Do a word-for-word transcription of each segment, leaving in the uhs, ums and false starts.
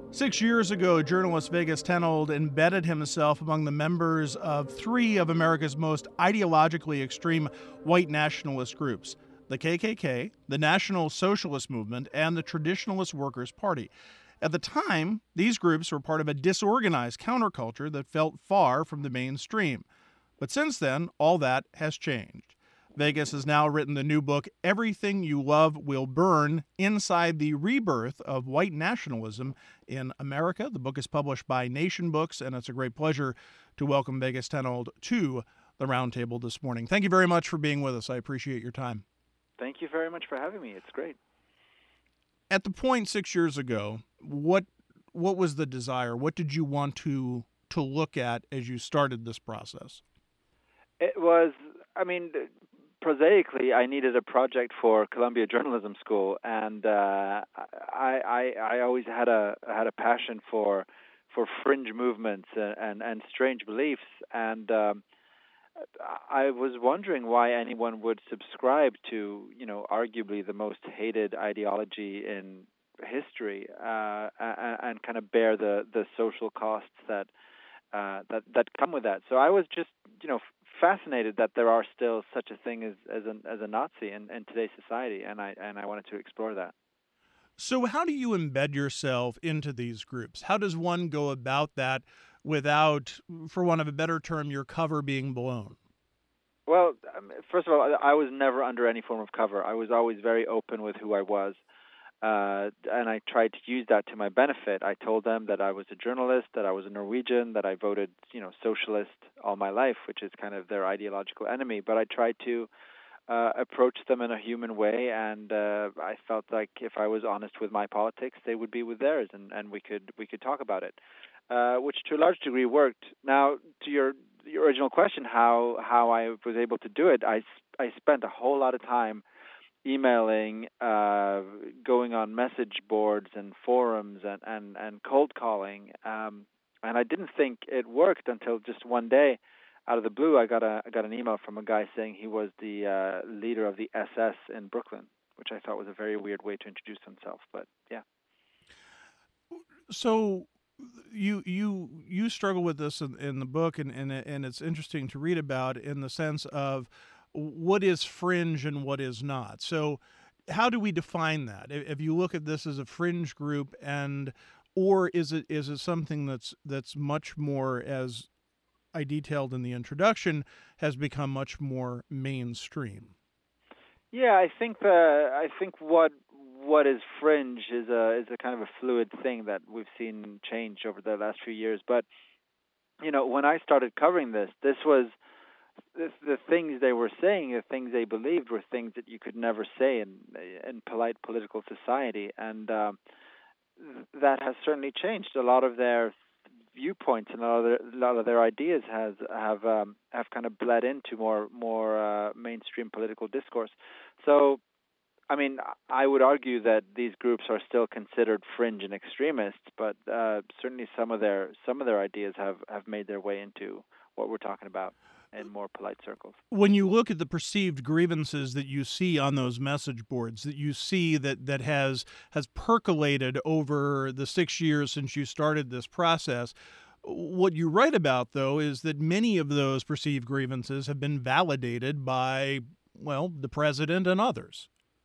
Six years ago, journalist Vegas Tenold embedded himself among the members of three of America's most ideologically extreme white nationalist groups: the K K K, the National Socialist Movement, and the Traditionalist Workers' Party. At the time, these groups were part of a disorganized counterculture that felt far from the mainstream. But since then, all that has changed. Vegas has now written the new book, Everything You Love Will Burn: Inside the Rebirth of White Nationalism in America. The book is published by Nation Books, and it's a great pleasure to welcome Vegas Tenold to the Roundtable this morning. Thank you very much for being with us. I appreciate your time. Thank you very much for having me. It's great. At the point six years ago, what what was the desire? What did you want to to look at as you started this process? It was, I mean, prosaically, I needed a project for Columbia Journalism School, and uh, I, I I always had a had a passion for for fringe movements and and, and strange beliefs, and um, I was wondering why anyone would subscribe to, you know, arguably the most hated ideology in history, uh, and, and kind of bear the the social costs that uh, that that come with that. So I was just, you know, fascinated that there are still such a thing as as a as a Nazi in, in today's society, and I and I wanted to explore that. So how do you embed yourself into these groups? How does one go about that without, for want of a better term, your cover being blown? Well, um, first of all, I, I was never under any form of cover. I was always very open with who I was. Uh, and I tried to use that to my benefit. I told them that I was a journalist, that I was a Norwegian, that I voted, you know, socialist all my life, which is kind of their ideological enemy. But I tried to uh, approach them in a human way, and uh, I felt like if I was honest with my politics, they would be with theirs, and, and we could we could talk about it, uh, which to a large degree worked. Now, to your your original question, how how I was able to do it, I I spent a whole lot of time emailing, uh, going on message boards and forums and, and, and cold calling. Um, and I didn't think it worked until just one day, out of the blue, I got a I got an email from a guy saying he was the uh, leader of the S S in Brooklyn, which I thought was a very weird way to introduce himself. But yeah. So you you you struggle with this in, in the book, and, and and it's interesting to read about in the sense of what is fringe and what is not. So how do we define that? If you look at this as a fringe group, and or is it is it something that's that's much more, as I detailed in the introduction, has become much more mainstream? Yeah, I think the I think what what is fringe is a is a kind of a fluid thing that we've seen change over the last few years. But you know, when I started covering this, this was The, the things they were saying, the things they believed, were things that you could never say in in polite political society, and um, that has certainly changed. A lot of their viewpoints and a lot of their, a lot of their ideas has have um, have kind of bled into more more uh, mainstream political discourse. So, I mean, I would argue that these groups are still considered fringe and extremist, but uh, certainly some of their some of their ideas have, have made their way into what we're talking about in more polite circles. When you look at the perceived grievances that you see on those message boards, that you see that that has has percolated over the six years since you started this process, what you write about, though, is that many of those perceived grievances have been validated by, well, the president and others.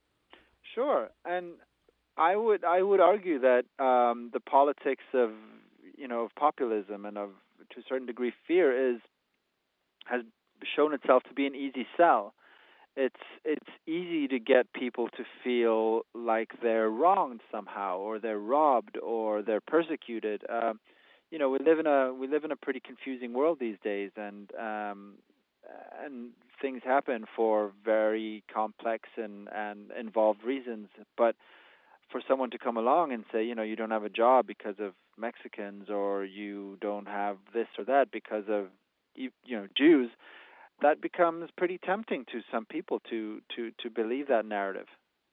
Sure, and I would I would argue that um, the politics of you know of populism and of, to a certain degree, fear is has shown itself to be an easy sell. It's it's easy to get people to feel like they're wronged somehow, or they're robbed, or they're persecuted. Uh, you know, we live in a we live in a pretty confusing world these days, and um, and things happen for very complex and, and involved reasons. But for someone to come along and say, you know, you don't have a job because of Mexicans, or you don't have this or that because of you know Jews, that becomes pretty tempting to some people to to to believe that narrative.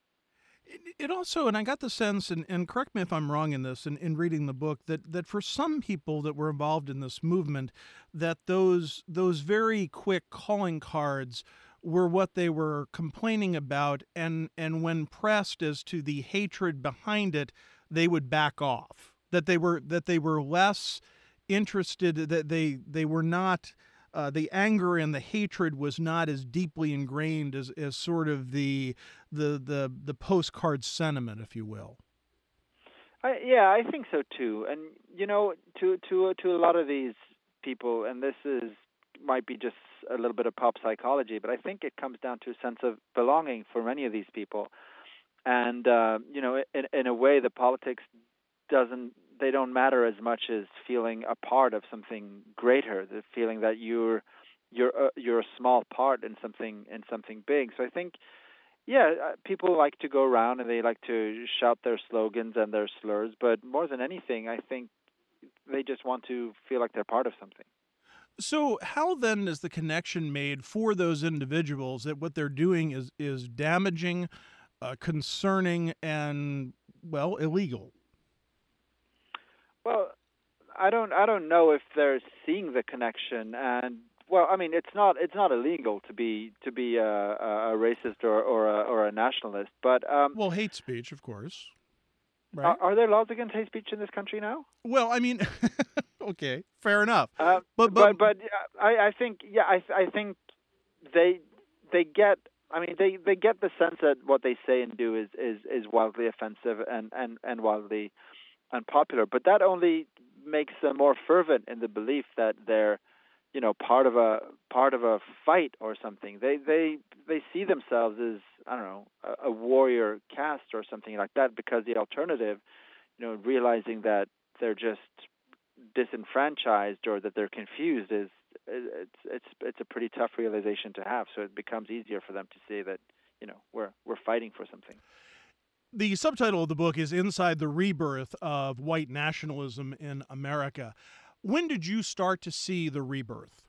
It, it also, and I got the sense, and, and correct me if I'm wrong in this, in, in reading the book, that, that for some people that were involved in this movement, that those those very quick calling cards were what they were complaining about, and, and when pressed as to the hatred behind it, they would back off. that they were that they were less interested, that they they were not. Uh, the anger and the hatred was not as deeply ingrained as, as sort of the the the the postcard sentiment, if you will. I, yeah, I think so too. And you know, to to to a lot of these people, and this is might be just a little bit of pop psychology, but I think it comes down to a sense of belonging for many of these people. And uh, you know, in in a way, the politics doesn't they don't matter as much as feeling a part of something greater, the feeling that you're you're a, you're a small part in something in something big. So I think, yeah, uh, people like to go around and they like to shout their slogans and their slurs, but more than anything, I think they just want to feel like they're part of something. So how then is the connection made for those individuals that what they're doing is is damaging, uh, concerning, and well, illegal? Well, I don't I don't know if they're seeing the connection, and well, I mean, it's not it's not illegal to be to be a, a racist or or a, or a nationalist, but um, Well, hate speech, of course, are, right? are there laws against hate speech in this country now? Well, I mean, okay, fair enough. Uh, But but but but uh, I I think yeah I I think they they get I mean they, they get the sense that what they say and do is, is, is wildly offensive and, and, and wildly unpopular, but that only makes them more fervent in the belief that they're, you know, part of a part of a fight or something. They they they see themselves as, I don't know, a, a warrior caste or something like that, because the alternative, you know, realizing that they're just disenfranchised or that they're confused is it's it's it's a pretty tough realization to have. So it becomes easier for them to say that, you know, we're we're fighting for something. the subtitle of the book is Inside the Rebirth of White Nationalism in America. When did you start to see the rebirth?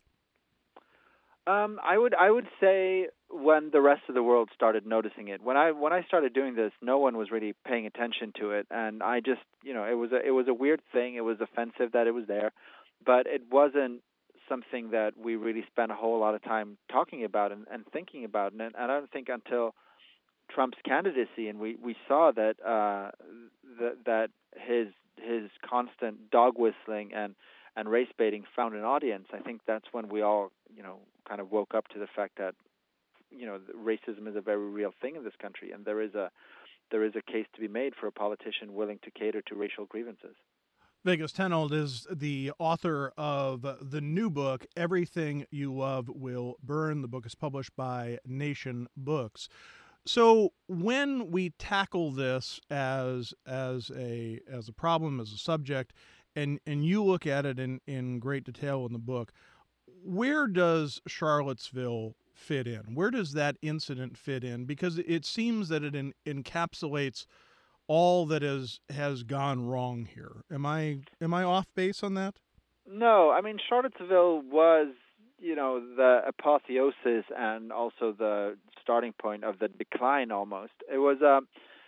Um, I would I would say when the rest of the world started noticing it. When I when I started doing this, no one was really paying attention to it, and I just, you know, it was a it was a weird thing. It was offensive that it was there, but it wasn't something that we really spent a whole lot of time talking about and, and thinking about. And, and I don't think until Trump's candidacy and we, we saw that uh, th- that his his constant dog whistling and and race baiting found an audience. I think that's when we all, you know, kind of woke up to the fact that, you know, racism is a very real thing in this country, and there is a there is a case to be made for a politician willing to cater to racial grievances. Vegas Tenold is the author of the new book, Everything You Love Will Burn. The book is published by Nation Books. So when we tackle this as as a as a problem, as a subject, and and you look at it in, in great detail in the book, where does Charlottesville fit in? Where does that incident fit in? Because it seems that it in, encapsulates all that is has gone wrong here. Am I am I off base on that? No, I mean, Charlottesville was, you know, the apotheosis and also the starting point of the decline almost. It was um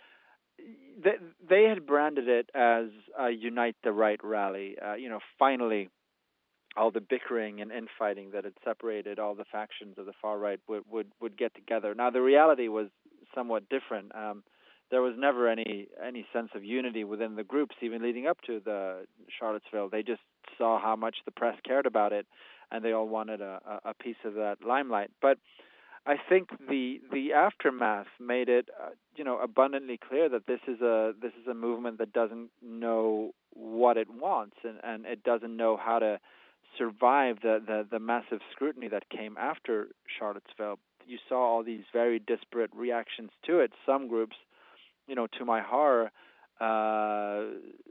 they, they had branded it as a Unite the Right rally. Uh, you know, finally all the bickering and infighting that had separated all the factions of the far right would would, would get together. Now the reality was somewhat different. Um, there was never any any sense of unity within the groups, even leading up to the Charlottesville. They just saw how much the press cared about it, and they all wanted a, a piece of that limelight. But I think the the aftermath made it, uh, you know, abundantly clear that this is a this is a movement that doesn't know what it wants, and, and it doesn't know how to survive the, the, the massive scrutiny that came after Charlottesville. You saw all these very disparate reactions to it. Some groups, you know, to my horror, uh,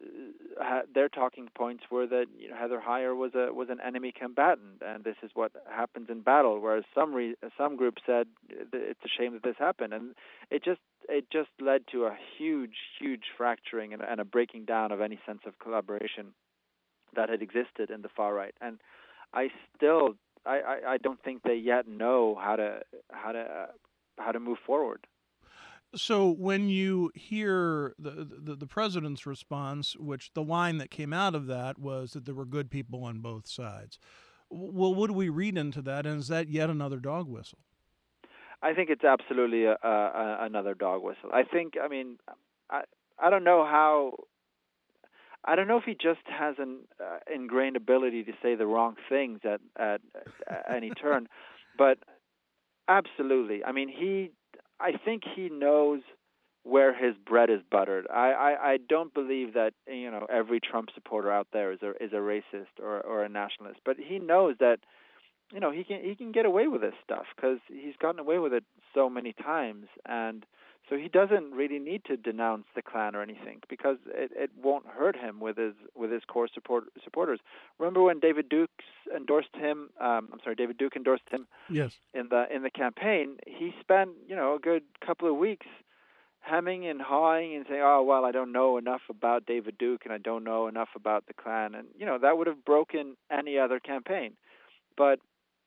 their talking points were that, you know, Heather Heyer was a was an enemy combatant, and this is what happens in battle. Whereas some re- some groups said it's a shame that this happened, and it just it just led to a huge huge fracturing and, and a breaking down of any sense of collaboration that had existed in the far right. And I still I, I, I don't think they yet know how to how to uh, how to move forward. So when you hear the, the the president's response, which the line that came out of that was that there were good people on both sides, well, what do we read into that? And is that yet another dog whistle? I think it's absolutely a, a, another dog whistle. I think, I mean, I I don't know how. I don't know if he just has an uh, ingrained ability to say the wrong things at, at at any turn, but absolutely. I mean, he. I think he knows where his bread is buttered. I, I, I don't believe that you know every Trump supporter out there is a is a racist or or a nationalist, but he knows that you know he can he can get away with this stuff because he's gotten away with it so many times, and so he doesn't really need to denounce the Klan or anything because it, it won't hurt him with his with his core support supporters. Remember when David Duke endorsed him? Um, I'm sorry, David Duke endorsed him Yes. in the in the campaign. He spent you know a good couple of weeks hemming and hawing and saying, "Oh well, I don't know enough about David Duke and I don't know enough about the Klan," and you know that would have broken any other campaign. But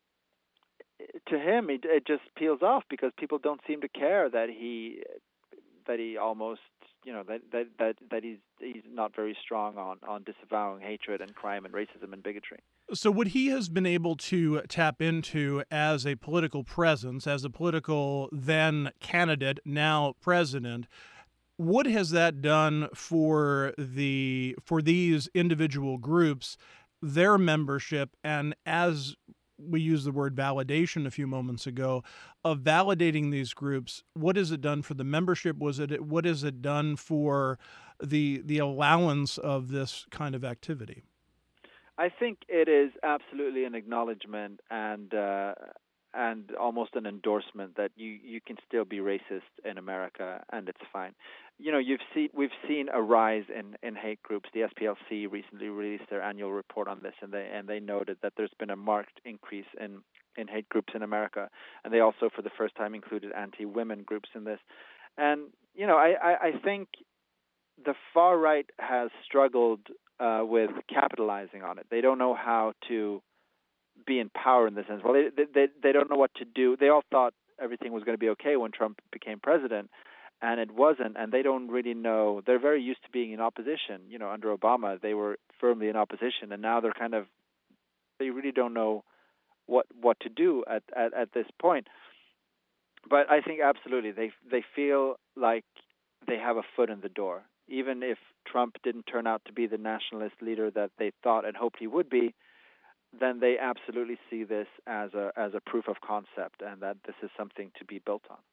to him, it, it just peels off because people don't seem to care that he that he almost you know that that that, that he's he's not very strong on on disavowing hatred and crime and racism and bigotry. So what he has been able to tap into as a political presence, as a political then candidate, now president, what has that done for the for these individual groups, their membership, and as we used the word validation a few moments ago, of validating these groups, what has it done for the membership? Was it what has it done for the the allowance of this kind of activity? I think it is absolutely an acknowledgement and uh, and almost an endorsement that you, you can still be racist in America and it's fine. You know, you've seen we've seen a rise in, in hate groups. The S P L C recently released their annual report on this, and they and they noted that there's been a marked increase in, in hate groups in America, and they also for the first time included anti-women groups in this. And you know, I, I, I think the far right has struggled uh, with capitalizing on it. They don't know how to be in power in this sense. Well, they, they they don't know what to do. They all thought everything was going to be okay when Trump became president, and it wasn't. And they don't really know. They're very used to being in opposition. You know, under Obama, they were firmly in opposition, and now they're kind of they really don't know what what to do at at, at this point. But I think absolutely they they feel like they have a foot in the door. Even if Trump didn't turn out to be the nationalist leader that they thought and hoped he would be, then they absolutely see this as a as a proof of concept and that this is something to be built on.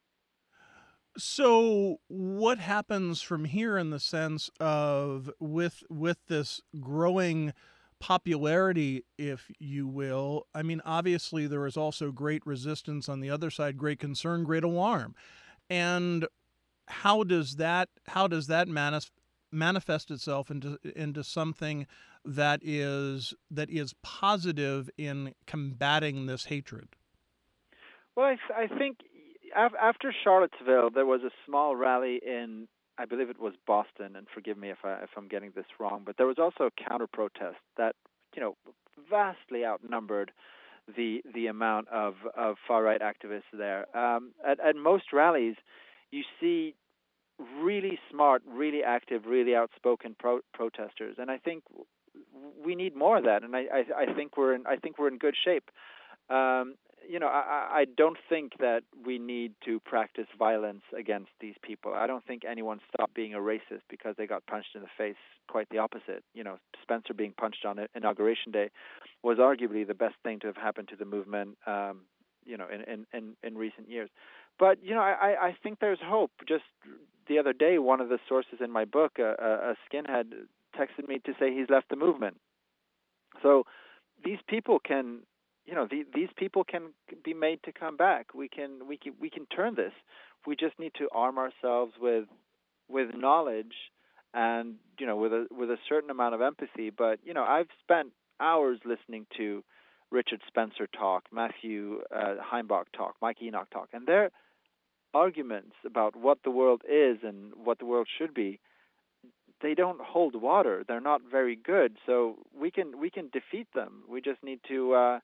So what happens from here in the sense of with with this growing popularity, if you will? I mean, obviously there is also great resistance on the other side, great concern, great alarm. And how does that how does that manif- manifest itself into into something that is that is positive in combating this hatred? Well, I, th- I think af- after Charlottesville, there was a small rally in, I believe it was Boston, and forgive me if I if I'm getting this wrong, but there was also a counter protest that you know vastly outnumbered the the amount of, of far right activists there. Um, at at most rallies, you see really smart, really active, really outspoken pro- protesters, and I think we need more of that. And I, I, I think we're in I think we're in good shape. Um, you know, I, I don't think that we need to practice violence against these people. I don't think anyone stopped being a racist because they got punched in the face. Quite the opposite. You know, Spencer being punched on Inauguration Day was arguably the best thing to have happened to the movement, um, you know, in, in, in, in recent years. But, you know, I, I think there's hope. Just the other day, one of the sources in my book, a, a skinhead, texted me to say he's left the movement. So these people can... You know, the, these people can be made to come back. We can, we can, we can turn this. We just need to arm ourselves with, with knowledge, and you know, with a with a certain amount of empathy. But you know, I've spent hours listening to Richard Spencer talk, Matthew uh, Heimbach talk, Mike Enoch talk, and their arguments about what the world is and what the world should be, they don't hold water. They're not very good. So we can we can defeat them. We just need to. Uh,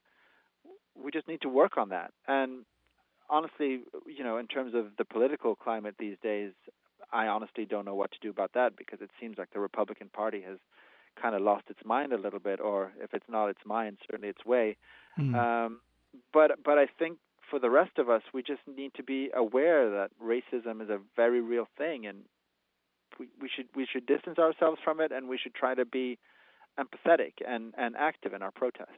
We just need to work on that. And honestly, you know, in terms of the political climate these days, I honestly don't know what to do about that because it seems like the Republican Party has kind of lost its mind a little bit, or if it's not its mind, certainly its way. Mm. Um, but but I think for the rest of us, we just need to be aware that racism is a very real thing, and we, we should we should distance ourselves from it, and we should try to be empathetic and, and active in our protest.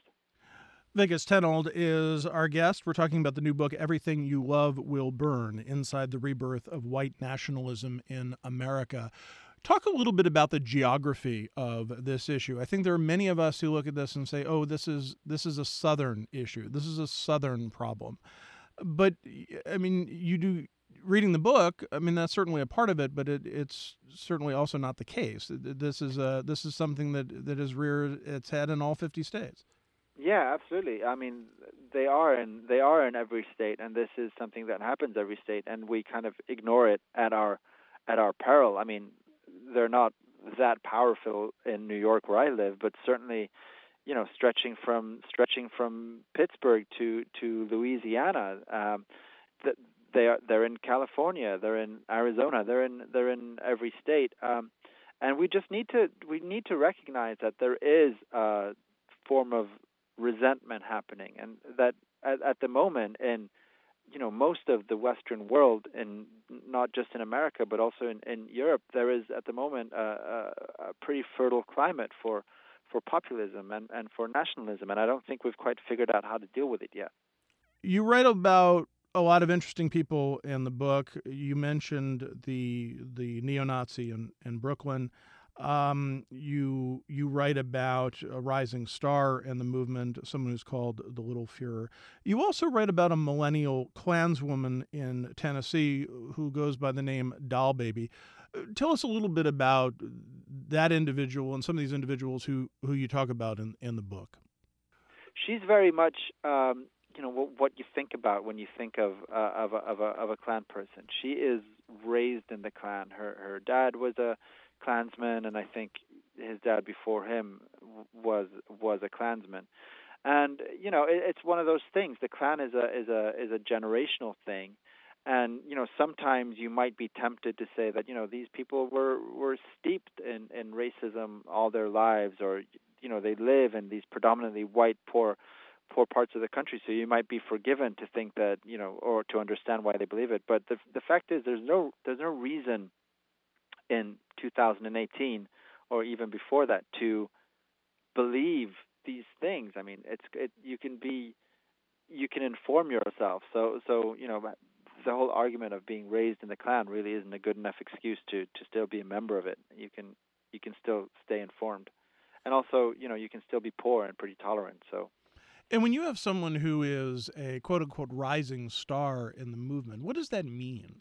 Vigas Tenold is our guest. We're talking about the new book, Everything You Love Will Burn, Inside the Rebirth of White Nationalism in America. Talk a little bit about the geography of this issue. I think there are many of us who look at this and say, oh, this is this is a Southern issue. This is a Southern problem. But, I mean, you do, reading the book, I mean, that's certainly a part of it, but it, it's certainly also not the case. This is a, this is something that, that has reared its head in all fifty states. Yeah, absolutely. I mean, they are in they are in every state, and this is something that happens every state, and we kind of ignore it at our at our peril. I mean, they're not that powerful in New York where I live, but certainly, you know, stretching from stretching from Pittsburgh to to Louisiana, um, th- they are they're in California, they're in Arizona, they're in they're in every state, um, and we just need to we need to recognize that there is a form of resentment happening, and that at, at the moment in you know most of the Western world, and not just in America but also in, in Europe, there is at the moment a, a, a pretty fertile climate for for populism and, and for nationalism, and I don't think we've quite figured out how to deal with it yet. You write about a lot of interesting people in the book. You mentioned the the neo-Nazi in, in Brooklyn. Um, you you write about a rising star in the movement, someone who's called the Little Fuhrer. You also write about a millennial Klanswoman in Tennessee who goes by the name Doll Baby. Tell us a little bit about that individual and some of these individuals who, who you talk about in, in the book. She's very much, um, you know, what, what you think about when you think of uh, of, a, of a of a Klan person. She is raised in the Klan. Her her dad was a Klansman, and I think his dad before him was was a Klansman. And you know, it, it's one of those things. The Klan is a is a is a generational thing. And you know, sometimes you might be tempted to say that you know these people were, were steeped in, in racism all their lives, or you know they live in these predominantly white poor poor parts of the country. So you might be forgiven to think that you know, or to understand why they believe it. But the the fact is, there's no there's no reason in two thousand eighteen or even before that to believe these things. I mean, it's it you can be you can inform yourself. So so you know. The whole argument of being raised in the Klan really isn't a good enough excuse to, to still be a member of it. You can you can still stay informed, and also you know you can still be poor and pretty tolerant. So, and when you have someone who is a quote unquote rising star in the movement, what does that mean?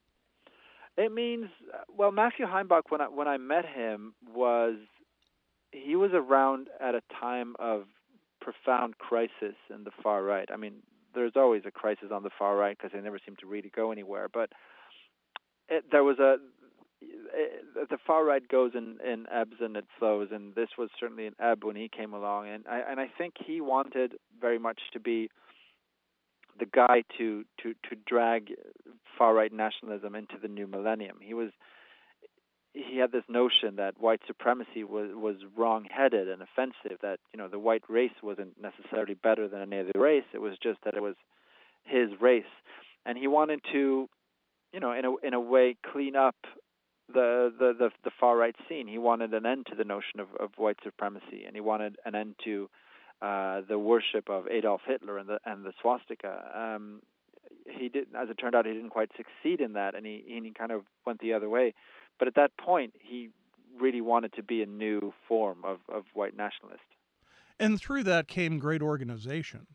It means well, Matthew Heimbach, when I when I met him, was he was around at a time of profound crisis in the far right. I mean, there's always a crisis on the far right because they never seem to really go anywhere. But it, there was a it, the far right goes in, in ebbs and it flows, and this was certainly an ebb when he came along. And I and I think he wanted very much to be the guy to to to drag far right nationalism into the new millennium. He was he had this notion that white supremacy was was wrong-headed and offensive, that you know the white race wasn't necessarily better than any other race. It was just that it was his race, and he wanted to, you know, in a in a way, clean up the the the, the far-right scene. He wanted an end to the notion of, of white supremacy, and he wanted an end to uh, the worship of Adolf Hitler and the and the swastika. Um, he did, as it turned out, he didn't quite succeed in that, and he he kind of went the other way. But at that point, he really wanted to be a new form of, of white nationalist. And through that came great organization.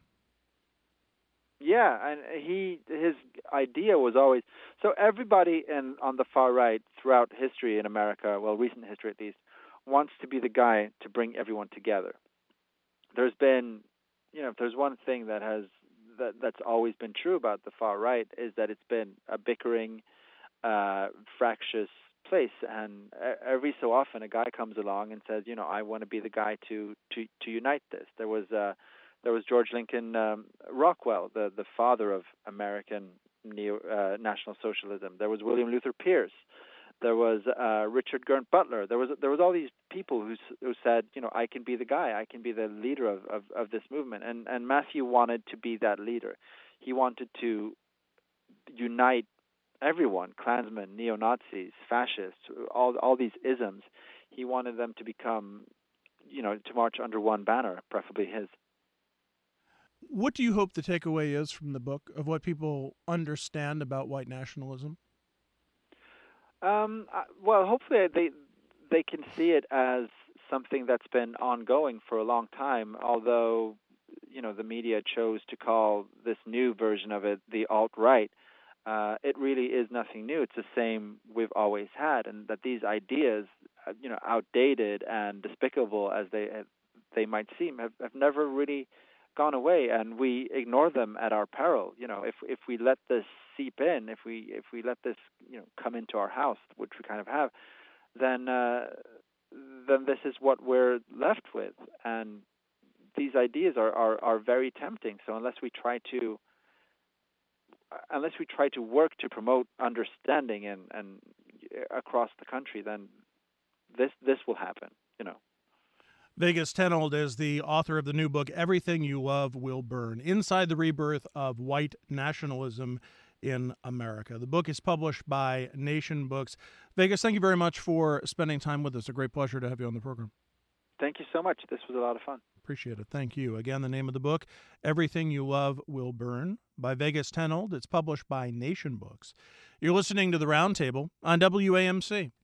Yeah, and he his idea was always so everybody in on the far right throughout history in America, well, recent history at least, wants to be the guy to bring everyone together. There's been, you know, if there's one thing that has that that's always been true about the far right is that it's been a bickering, uh, fractious place, and every so often a guy comes along and says, you know, I want to be the guy to to to unite this. There was uh, there was George Lincoln um, Rockwell, the the father of American neo uh, National Socialism. There was William Luther Pierce. There was uh, Richard Gurnt Butler. There was there was all these people who who said, you know, I can be the guy. I can be the leader of, of, of this movement. And and Matthew wanted to be that leader. He wanted to unite everyone, Klansmen, neo-Nazis, fascists, all all these isms. He wanted them to become, you know, to march under one banner, preferably his. What do you hope the takeaway is from the book of what people understand about white nationalism? Um, uh, well, hopefully they they can see it as something that's been ongoing for a long time, although, you know, the media chose to call this new version of it the alt-right. Uh, it really is nothing new. It's the same we've always had, and that these ideas, uh, you know, outdated and despicable as they they might seem, have, have never really gone away, and we ignore them at our peril. You know, if if we let this seep in, if we if we let this, you know, come into our house, which we kind of have, then uh, then this is what we're left with, and these ideas are, are, are very tempting. So unless we try to unless we try to work to promote understanding and, and across the country, then this this will happen, you know. Vegas Tenold is the author of the new book, Everything You Love Will Burn, Inside the Rebirth of White Nationalism in America. The book is published by Nation Books. Vegas, thank you very much for spending time with us. A great pleasure to have you on the program. Thank you so much. This was a lot of fun. Appreciate it. Thank you. Again, the name of the book, Everything You Love Will Burn, by Vegas Tenold. It's published by Nation Books. You're listening to The Roundtable on W A M C.